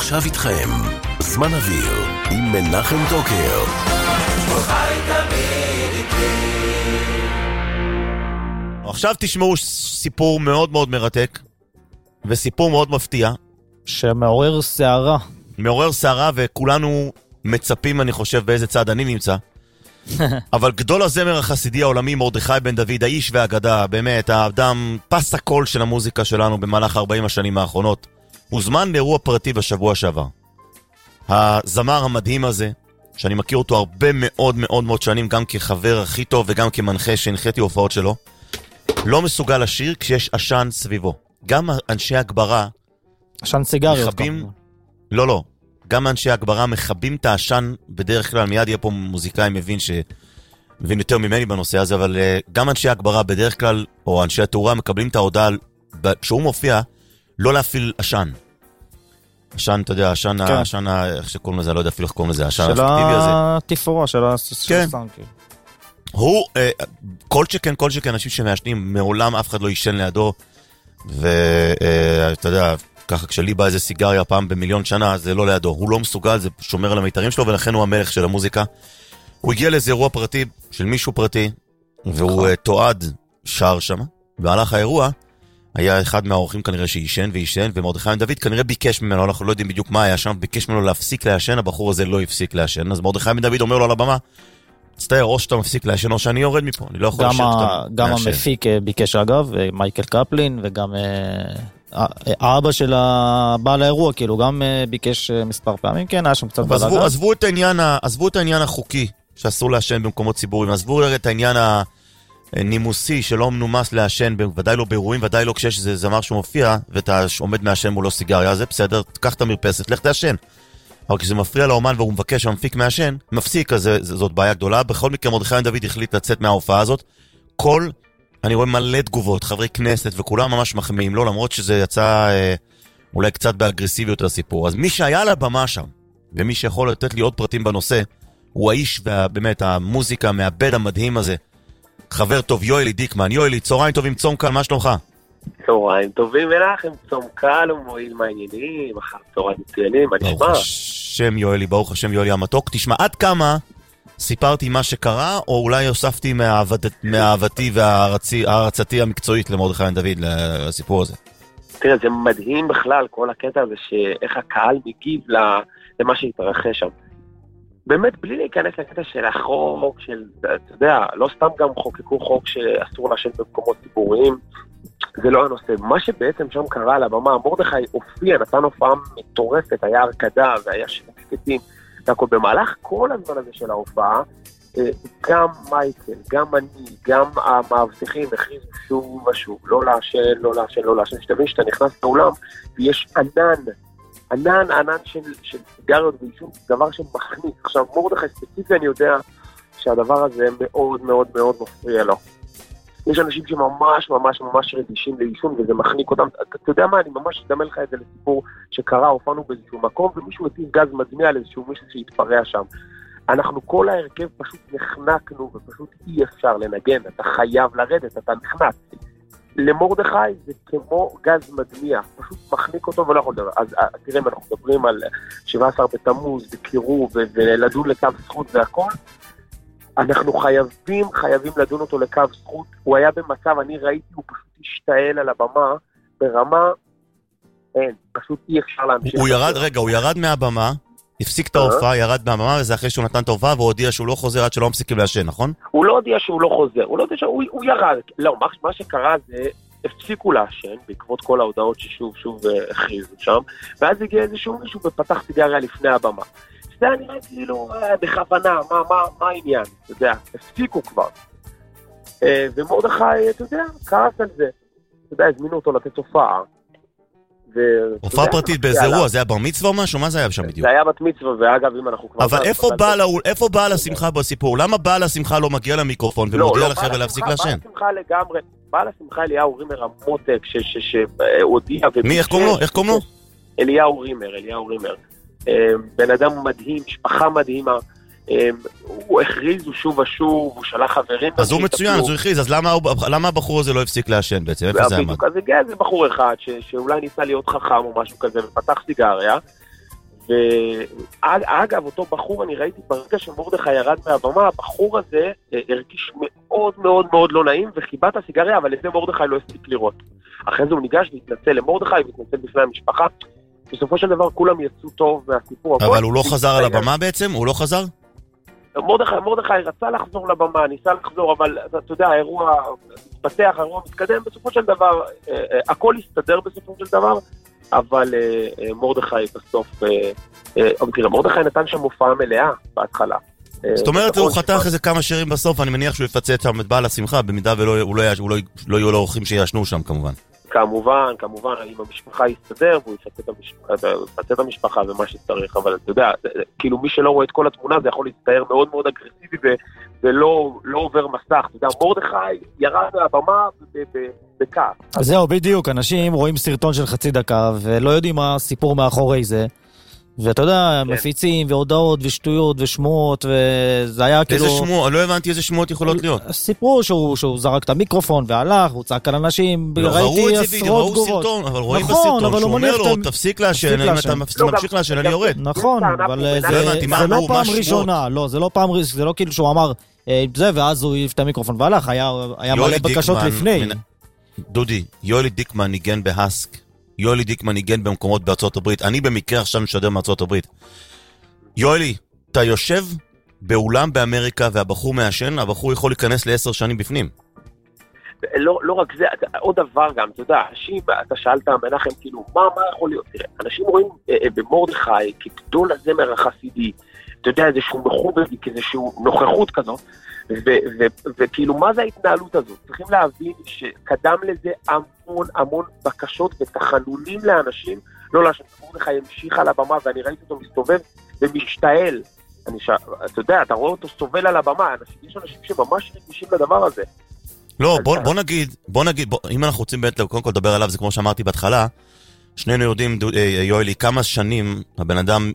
ועכשיו איתכם, זמן אוויר עם מנחם דוקר. עכשיו תשמעו סיפור מאוד מאוד מרתק, וסיפור מאוד מפתיע. שמעורר שערה. מעורר שערה, וכולנו מצפים, אני חושב, באיזה צד אני נמצא. אבל גדול הזמר החסידי העולמי מרדכי בן דוד, האיש והאגדה, באמת, האדם, פס הקול של המוזיקה שלנו במהלך 40 השנים האחרונות, הוזמן לאירוע פרטי בשבוע שעבר. הזמר המדהים הזה, שאני מכיר אותו הרבה מאוד מאוד מאוד שנים, גם כחבר הכי טוב וגם כמנחה שהנחיתי הופעות שלו, לא מסוגל לשיר כשיש עשן סביבו. גם אנשי הגברה עשן סיגריות מחבים, לא, גם אנשי הגברה מחבים את העשן בדרך כלל, מיד יהיה פה מוזיקאי מבין יותר ממני בנושא הזה, אבל גם אנשי הגברה בדרך כלל, או אנשי התאורה, מקבלים את ההודעה, כשהוא מופיע, לא להפעיל עשן. עשן, אתה יודע, עשן, איך שקוראים לזה, לא יודע אפילו איך קוראים לזה, העשן האפקטיבי הזה. של התפאורה, של הסנקי. הוא, כל שכן, אנשים שמעשנים, מעולם אף אחד לא ישן לידו, ואתה יודע, ככה כשלי בא איזה סיגריה פעם במיליון שנה, זה לא לידו. הוא לא מסוגל, זה שומר על המיתרים שלו, ולכן הוא המלך של המוזיקה. הוא הגיע לאיזה אירוע פרטי, של מישהו פרטי, והוא תועד שר שם. במהלך האירוע, היה אחד מהאורחים כנראה שישן וישן, ומרדכי בן דוד כנראה ביקש ממנו, אנחנו לא יודעים בדיוק מה היה שם, ביקש ממנו להפסיק לעשן, הבחור הזה לא הפסיק לעשן, אז מרדכי בן דוד אומר לו על הבמה, תצטער, או שאתה מפסיק לעשן, או שאני יורד מפה, אני לא יכול לשיר שאתה לעשן. גם המפיק ביקש אגב, מייקל קפלין, וגם האבא של הבעל האירוע, כאילו, גם ביקש מספר פעמים, כן, היה שם קצת בלגן. עזבו את העניין החוקי, שאסור לעשן במקומות ציבוריים, עזבו את העניין הנימוסי שלא מנומס לעשן, ודאי לא באירועים, ודאי לא כשיש איזה זמר שמופיע, ואתה עומד מעשן מולו סיגריה, זה בסדר, תקח את המרפסת, לך תעשן. אבל כשזה מפריע לאומן והוא מבקש שהמפיק מעשן, מפסיק, אז זאת בעיה גדולה. בכל מקרה מרדכי בן דוד החליט לצאת מההופעה הזאת. אני רואה מלא תגובות, חברי כנסת וכולם ממש מחמיאים לו, למרות שזה יצא אולי קצת באגרסיביות לסיפור. אז מי שהיה על הבמה שם, ומי שיכול לתת לי עוד פרטים בנושא, הוא האיש ובאמת המוזיקה מהבד המדהים הזה. חבר טוב, יואלי דיקמן. יואלי, צהריים טובים, צום קל, מה שלומך? צהריים טובים ולכם, צום קל ומועיל מעניינים, אחר צהריים מצוינים, מה נשמע? ברוך השם יואלי המתוק. תשמע, עד כמה סיפרתי מה שקרה, או אולי הוספתי מאהבתי והערצתי המקצועית למרדכי בן דוד לסיפור הזה? תראה, זה מדהים בכלל, כל הקטע הזה, שאיך הקהל מגיב למה שהתרחש שם. באמת, בלי להיכנס לקטע של החוק, אתה יודע, לא סתם גם חוקקו חוק שאסור לעשן במקומות ציבוריים, זה לא הנושא. מה שבעצם שם קרה על הבמה, מרדכי הופיע, נתן הופעה מטורפת, היה הרקדה והיה שקטים, והכל במהלך כל הזמן הזה של ההופעה, גם מייקל, גם אני, גם המאבטחים הכריזו שוב ושוב, לא לעשן, שתבין שאתה נכנס לאולם, ויש ענן של סיגריות ועישון, דבר שמכניס. עכשיו, מרדכי ספציפי, אני יודע שהדבר הזה מאוד מאוד מאוד מפריע לו. יש אנשים שממש ממש ממש רגישים לעישון, וזה מחניק אותם. אתה יודע מה, אני ממש אדמה לך את זה לסיפור שקרה, הופענו באיזשהו מקום, ומישהו הטיל גז מדמיע לאיזשהו מישהו שהתפרע שם. אנחנו כל ההרכב פשוט נחנקנו, ופשוט אי אפשר לנגן, אתה חייב לרדת, אתה נחנק. למרדכי זה כמו גז מדמיע, פשוט מחניק אותו ולא יכול לדבר. אז תראה, אנחנו מדברים על 17 בתמוז, בקירוב, ולדון לקו זכות והכל, אנחנו חייבים לדון אותו לקו זכות. הוא היה במצב, אני ראיתי, הוא פשוט השתעל על הבמה, ברמה, פשוט אי אפשר להמשיך. הוא ירד מהבמה, הפסיק את ההופעה, ירד מהבמה, וזה אחרי שהוא נתן את ההופעה, והוא הודיע שהוא לא חוזר עד שלא מפסיקים לעשן, נכון? הוא לא הודיע שהוא לא חוזר, הוא ירד. לא, מה שקרה זה, הפסיקו לעשן, בעקבות כל ההודעות ששוב הכריזו שם, ואז הגיע איזשהו מישהו ופתח סיגריה לפני הבמה. זה נראה כאילו בכוונה, מה העניין? אתה יודע, הפסיקו כבר. ומרדכי, אתה יודע, כעס על זה. אתה יודע, הזמינו אותו לתת הופעה. הופעה פרטית באיזה אירוע, זה היה בר מצווה או משהו? מה זה היה שם בדיוק? זה היה בת מצווה, ואגב, אם אנחנו כבר... אבל איפה בעל השמחה בסיפור? למה בעל השמחה לא מגיע למיקרופון ומודיע לחבר'ה להפסיק לעשן? בעל השמחה לגמרי, בעל השמחה אליהו רימר המותק, שהודיע... מי, איך קוראים לו? אליהו רימר. בן אדם מדהים, משפחה מדהימה, הוא הכריז, הוא שוב ושוב, הוא שלח חברים. אז הוא מצוין, אז הוא הכריז, אז למה הבחור הזה לא הפסיק לעשן בעצם? איפה זה עמד? אז הגיע איזה בחור אחד, שאולי ניסה להיות חכם או משהו כזה, ופתח סיגריה, ואגב, אותו בחור, אני ראיתי ברגע שמרדכי ירד מהבמה, הבחור הזה הרגיש מאוד מאוד מאוד לא נעים, וחיבה את הסיגריה, אבל את זה מרדכי לא הספיק לראות. אחרי זה הוא ניגש והתנצל למרדכי, והתנצל בפני המשפחה. בסופו של דבר כולם יצאו טוב מהסיפור. אבל הוא לא חזר על הבמה בעצם? הוא לא חזר? מרדכי רצה לחזור לבמה, ניסה לחזור, אבל אתה יודע, האירוע מתפתח, האירוע מתקדם, בסופו של דבר, הכל יסתדר בסופו של דבר, אבל מרדכי בסוף, תראה, מרדכי נתן שם הופעה מלאה בהתחלה. זאת אומרת, הוא חתך איזה כמה שירים בסוף, אני מניח שהוא יפצה את בעל השמחה, במידה ולא יהיו לו אורחים שישנו שם כמובן. כמובן, אם המשפחה יסתדר, והוא יפצה את המשפחה ומה שצריך, אבל אתה יודע, כאילו מי שלא רואה את כל התמונה, זה יכול להצטער מאוד מאוד אגרסיבי, ולא עובר מסך. אתה יודע, מרדכי ירד מהבמה בכעס. אז זהו, בדיוק, אנשים רואים סרטון של חצי דקה, ולא יודעים מה הסיפור מאחורי זה. ואתה יודע, מפיצים והודעות ושטויות ושמועות, וזה היה כאילו... איזה שמועות? לא הבנתי איזה שמועות יכולות להיות. סיפרו שהוא זרק את המיקרופון והלך, הוא צעק על אנשים, ראו את זה וידאו, ראו סרטון, אבל רואים בסרטון, שהוא אומר לו, תפסיק לעשן, אם אתה ממשיך לעשן, אני יורד. נכון, אבל זה לא פעם ראשונה, זה לא כאילו שהוא אמר זה, ואז הוא העיף את המיקרופון והלך, היה מלא בקשות לפני. דודי, יולי דיקמן ניגן בהסק. יולי דיקמן ניגן במקומות בארצות הברית. אני במקרה עכשיו משדר מארצות הברית. יולי, אתה יושב באולם באמריקה והבחור מעשן, הבחור יכול להיכנס ל10 שנים בפנים. לא רק זה, עוד דבר גם, אתה יודע, אנשים, אתה שאלת מנחם, כאילו, מה יכול להיות? תראה, אנשים רואים במרדכי כגדול הזמר החסידי, אתה יודע, איזשהו מחובר, איזשהו נוכחות כזאת, וכאילו, מה זה ההתנהלות הזאת? צריכים להבין שקדם לזה המון בקשות ותחנונים לאנשים, לא לעשן, מרדכי המשיך על הבמה, ואני ראיתי אותו מסתובב ומשתעל. אתה יודע, אתה רואה אותו סובל על הבמה, יש אנשים שממש רגישים לדבר הזה. לא, בוא נגיד, אם אנחנו רוצים באמת קודם כל לדבר עליו, זה כמו שאמרתי בהתחלה, שנינו יודעים, יואלי, כמה שנים הבן אדם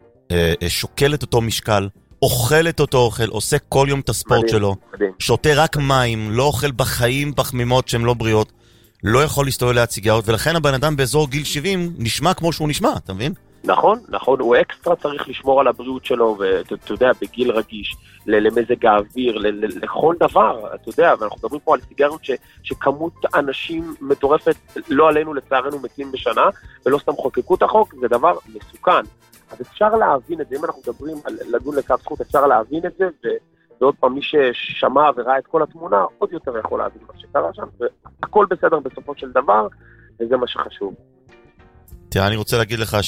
שוקל את אותו משקל, אוכל את אותו אוכל, עושה כל יום את הספורט שלו, שותה רק מים, לא אוכל בחיים פחמימות שהן לא בריאות, לא יכול להסתובב ליד סיגריות, ולכן הבן אדם באזור גיל 70 נשמע כמו שהוא נשמע, אתה מבין? נכון, הוא אקסטרה צריך לשמור על הבריאות שלו, ואתה יודע, בגיל רגיש, למזג האוויר, לכל דבר, אתה יודע, ואנחנו מדברים פה על סיגריות שכמות אנשים מטורפת, לא עלינו לצערנו מתים בשנה, ולא סתם חוקקו את החוק, זה דבר מסוכן. אז אפשר להבין את זה, אם אנחנו מדברים על לדון לקו זכות, אפשר להבין את זה, ועוד פעם מי ששמע וראה את כל התמונה, עוד יותר יכול להבין מה שקרה שם, והכל בסדר בסופו של דבר, וזה מה שחשוב. תראה, אני רוצה להגיד לך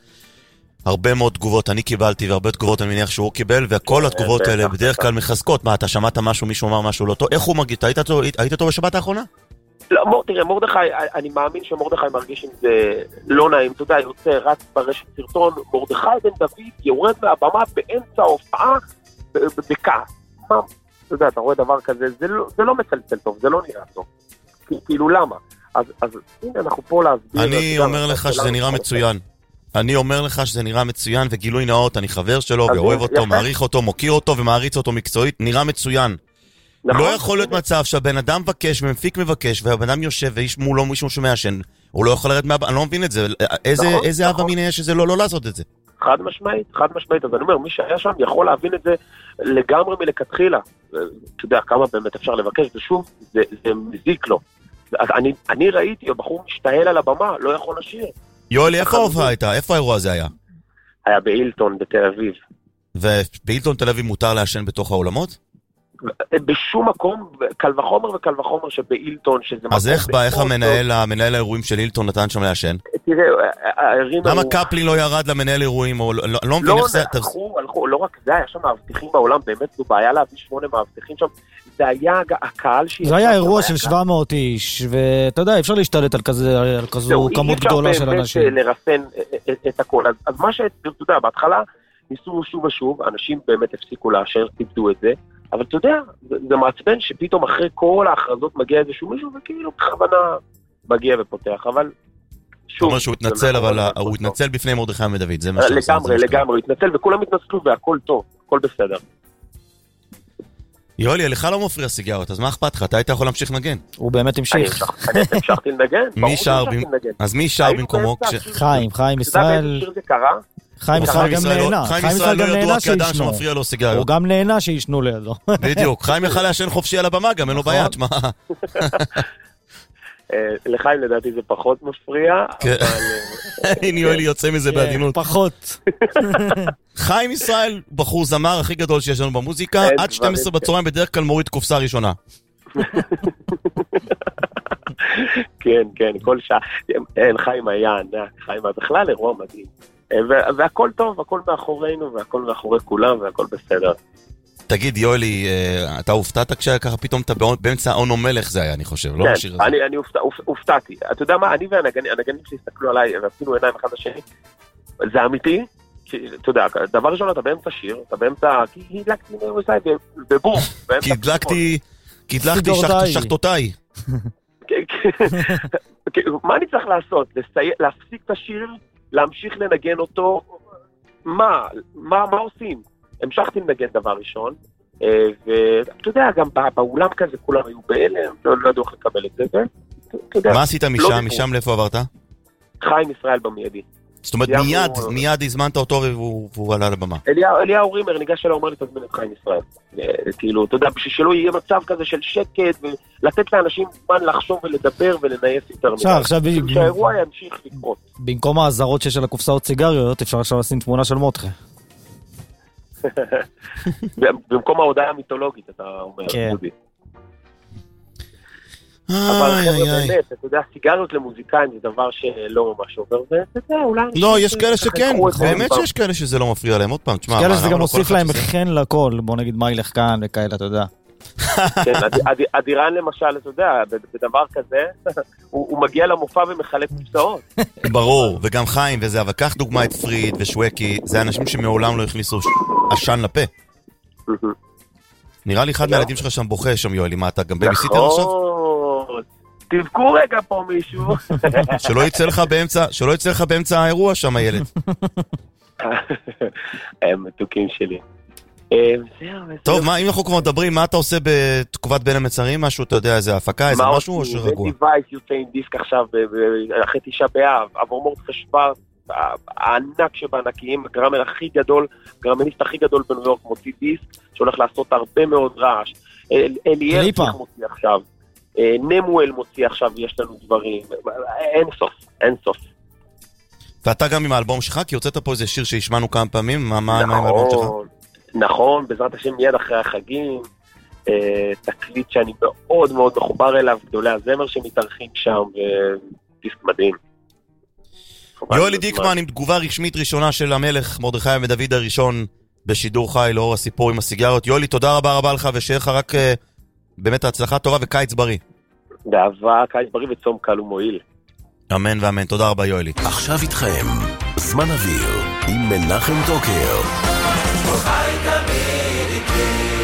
שהרבה מאוד תגובות אני קיבלתי, והרבה תגובות אני מניח שהוא קיבל, וכל התגובות האלה בדרך כלל מחזקות. מה, אתה שמעת משהו, מישהו אמר משהו לא טוב? איך הוא מרגיש? היית טוב בשבת האחרונה? לא, תראה, מרדכי, אני מאמין שמרדכי מרגיש עם זה לא נעים, אתה יודע, יוצא רץ ברשת סרטון, מרדכי בן דוד יורד מהבמה באמצע ההופעה בכעס. מה, אתה יודע, אתה רואה דבר כזה, זה לא מצלצל טוב, זה לא נראה טוב. כאילו למה? אז הנה, אנחנו פה להסביר... אני אומר לך שזה נראה מצוין. אני אומר לך שזה נראה מצוין, וגילוי נאות, אני חבר שלו, ואוהב אותו, מעריך אותו, מוקיר אותו, ומעריץ אותו מקצועית, נראה מצוין. לא יכול להיות מצב שהבן אדם מבקש, ומפיק מבקש, והבן אדם יושב, ואיש מולו מישהו שמעשן, הוא לא יכול לרדת מהבן, אני לא מבין את זה. איזה אהבה מין יש שזה לא לעשות את זה? חד משמעית. אז אני אומר, מי שהיה שם יכול להבין את זה לגמרי מלכתחילה. אתה יודע, כמה באמת אפשר לבקש, ושוב, זה מזיק לו. אני ראיתי, הבחור משתעל על הבמה, לא יכול לשיר. יואלי, איפה ההופעה הייתה? איפה האירוע הזה היה? היה באילטון, בתל אביב. ובאילטון תל אביב מותר לעשן בתוך האולמות? בשום מקום, קל וחומר שבאילטון, שזה... אז איך המנהל האירועים של אילטון נתן שם לעשן? תראה, למה קפלין לא ירד למנהל אירועים? לא מבין איך זה... הלכו, לא רק זה, היה שם מאבטחים בעולם, באמת זו בעיה להביא 8 מאבטחים שם, זה היה הקהל זה היה אירוע של 700 איש, ואתה יודע, אפשר להשתלט על כזו כמות גדולה של אנשים. אי אפשר באמת לרסן את הכל, אז מה שאתה יודע, בהתחלה ניסו שוב ושוב, אנשים באמת הפסיקו לאשר, תבדו את זה, אבל אתה יודע, זה מעצבן שפתאום אחרי כל ההכרזות מגיע איזשהו מישהו, וכאילו בכוונה מגיע ופותח, אבל שוב... זאת אומרת שהוא התנצל, אבל הוא התנצל בפני מרדכי ודוד, זה מה שעושה. לגמרי, הוא התנצל, וכולם התנצלו, והכל טוב, הכל בסדר. יואלי, לך לא מפריע סיגרות, אז מה אכפת לך? אתה היית יכול להמשיך לנגן. הוא באמת המשיך. אני המשכתי לנגן, אז מי שר במקומו? חיים ישראל. חיים ישראל גם נהנה. חיים ישראל לא ידוע כאדם שמפריע לו סיגריות. הוא גם נהנה שישנו לידו. בדיוק, חיים יכל לעשן חופשי על הבמה, גם אין לו בעיה, תשמע. לחיים לדעתי זה פחות מפריע, אבל... הנה יואלי יוצא מזה בעדינות. פחות. חיים ישראל, בחור זמר הכי גדול שיש לנו במוזיקה, עד 12 בצהריים בדרך כלל מוריד קופסה ראשונה. כן, כן, כל שעה. אין, חיים היה ענק, חיים בכלל אירוע מדהים. והכל טוב, הכל מאחורינו, והכל מאחורי כולם, והכל בסדר. תגיד, יואלי, אתה הופתעת כשככה פתאום אתה באמצע אונו מלך זה היה, אני חושב, לא השיר הזה? כן, אני הופתעתי. אתה יודע מה, אני והנגנים שהסתכלו עליי, ועשינו עיניים אחד לשני, זה אמיתי, אתה יודע, דבר ראשון, אתה באמצע שיר, אתה באמצע, כי הדלקתי בבום, קדלקתי שחטותיי. מה אני צריך לעשות? להפסיק את השיר, להמשיך לנגן אותו, מה עושים? המשכתי לנגן דבר ראשון, ואתה יודע, גם באולם כזה כולם היו בהלם, לא ידעו איך לקבל את זה. מה עשית משם? משם לאיפה עברת? חיים ישראל במיידי. זאת אומרת, מיד הזמנת אותו והוא עלה לבמה. אליהו רימר ניגש אליו, אומר לי, תזמין את חיים ישראל. כאילו, אתה יודע, בשביל שלא יהיה מצב כזה של שקט, ולתת לאנשים זמן לחשוב ולדבר ולנייס יותר. עכשיו, שהאירוע ימשיך לקרות. במקום העזרות שיש על הקופסאות סיגריות, אפשר עכשיו לשים תמונה של מותחה. במקום ההודעה המיתולוגית, אתה אומר. כן. אבל באמת, אתה יודע, סיגריות למוזיקאים זה דבר שלא ממש עובר, ואתה יודע, אולי... לא, יש כאלה שכן, באמת שיש כאלה שזה לא מפריע להם, עוד פעם, תשמע... יש כאלה שזה גם מוסיף להם חן לכל, בוא נגיד מה ילך כאן וכאלה, אתה יודע. כן, אדירן למשל, אתה יודע, בדבר כזה, הוא מגיע למופע ומחלק קופסאות. ברור, וגם חיים וזה, אבל קח דוגמה את פריד ושווקי, זה אנשים שמעולם לא הכניסו עשן לפה. נראה לי אחד מהילדים שלך שם בוכה שם, יואלי, מה אתה גם בייביסיטר עכשיו? תבכו רגע פה מישהו. שלא יצא לך באמצע האירוע שם הילד. הם מתוקים שלי. טוב, אם אנחנו כבר מדברים, מה אתה עושה בתקופת בין המצרים? משהו, אתה יודע, איזה הפקה, איזה משהו או שרגוע? דיווייס יוצא עם דיסק עכשיו, אחרי 9 באב, עבור מורדכי שוורץ, הענק שבענקיים, הגרמניסט הכי גדול בניו יורק מוציא דיסק, שהולך לעשות הרבה מאוד רעש. אליאל מוציא עכשיו. נמואל מוציא עכשיו, יש לנו דברים, אין סוף. ואתה גם עם האלבום שלך, כי הוצאת פה איזה שיר שהשמענו כמה פעמים, מה עם האלבום שלך? נכון, בעזרת השם מיד אחרי החגים, תקליט שאני מאוד מאוד מחובר אליו, גדולי הזמר שמתארחים שם, ודיסק מדהים. יואלי דיקמן עם תגובה רשמית ראשונה של המלך מרדכי ודוד הראשון בשידור חי לאור הסיפור עם הסיגריות. יואלי, תודה רבה לך, ושיהיה לך רק באמת הצלחה טובה וקיץ בריא. באהבה, קיץ בריא וצום קל ומועיל. אמן ואמן, תודה רבה יואלי. עכשיו איתכם, זמן אוויר עם מנחם טוקר. חי תמיד איתי